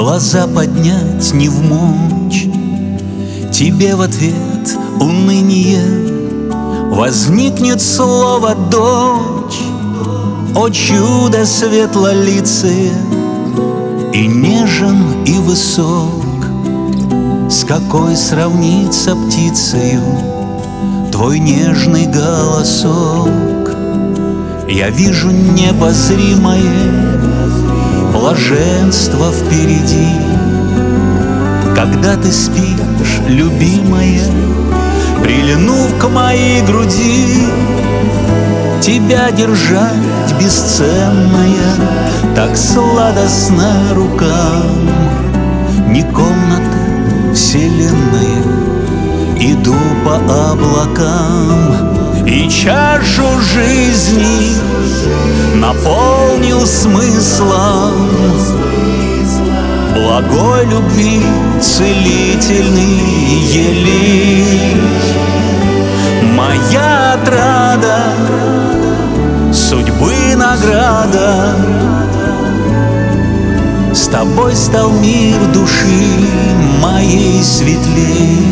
глаза поднять не вмочь. Тебе в ответ уныние возникнет слово «дочь». О чудо светлолицее, и нежен, и высок, с какой сравнится птицею твой нежный голосок. Я вижу необозримое блаженство впереди, когда ты спишь, любимая, прильнув к моей груди. Тебя держать бесценная так сладостно рукам. Не комната, вселенная, иду по облакам, и чашу жизни наполнил смыслом благой любви целительный елей. Моя отрада, судьбы награда, с тобой стал мир души моей светлей.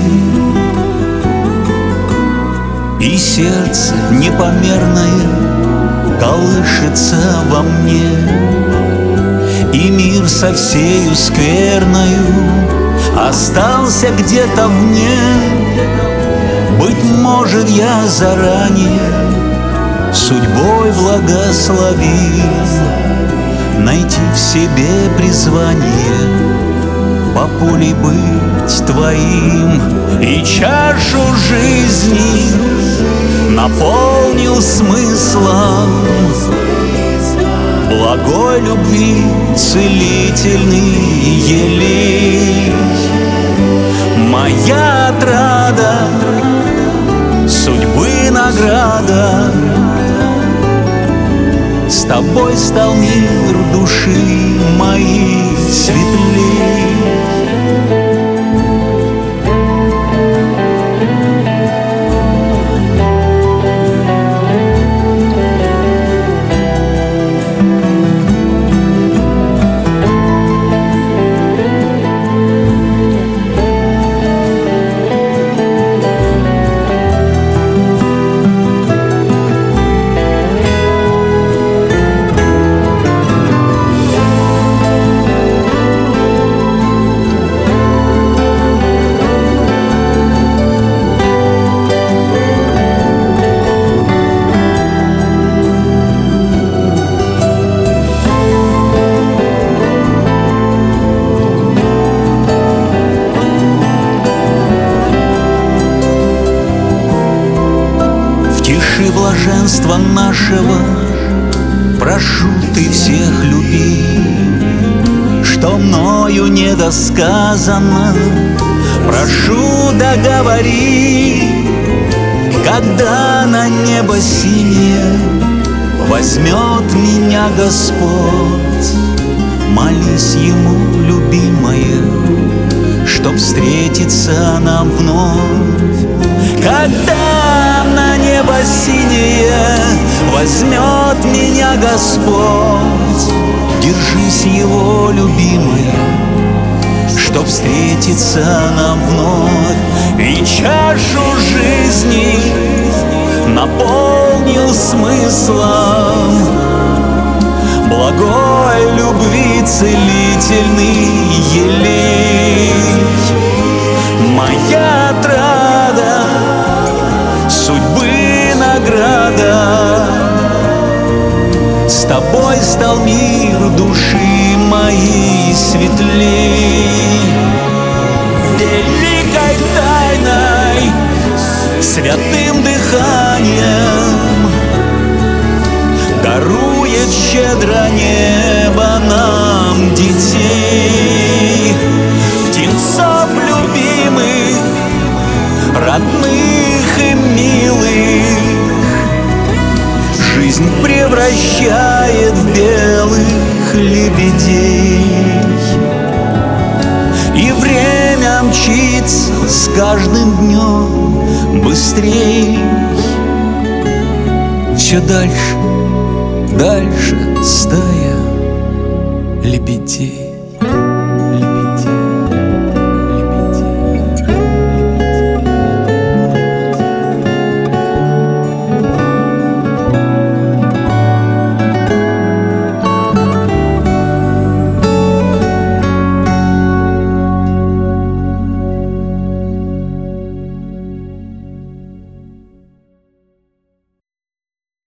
И сердце непомерное колышется во мне, и мир со всею скверною остался где-то вне. Быть может, я заранее судьбой благословил найти в себе призвание, по пулей быть твоим. И чашу жизни наполнил смыслом благой любви целительный елей. Моя отрада, судьбы награда, с тобой стал мир души моей светлей. Тиши блаженства нашего прошу ты всех люби, что мною недосказано, прошу договори. Когда на небо синее возьмет меня Господь, молись Ему, любимая, чтоб встретиться нам вновь. Когда на небо синее возьмет меня Господь, держись Его, любимая, чтоб встретиться нам вновь. И чашу жизни наполнил смыслом благой любви целительный елей. Моя отрада, судьбы награда, с тобой стал мир души моей светлей. Великой тайной, святым дыханием дарует щедро небо нам детей, птенцов любимых, родных и милых. Жизнь превращает в белых лебедей, и время мчится с каждым днем быстрей. Все дальше, дальше стая лебедей.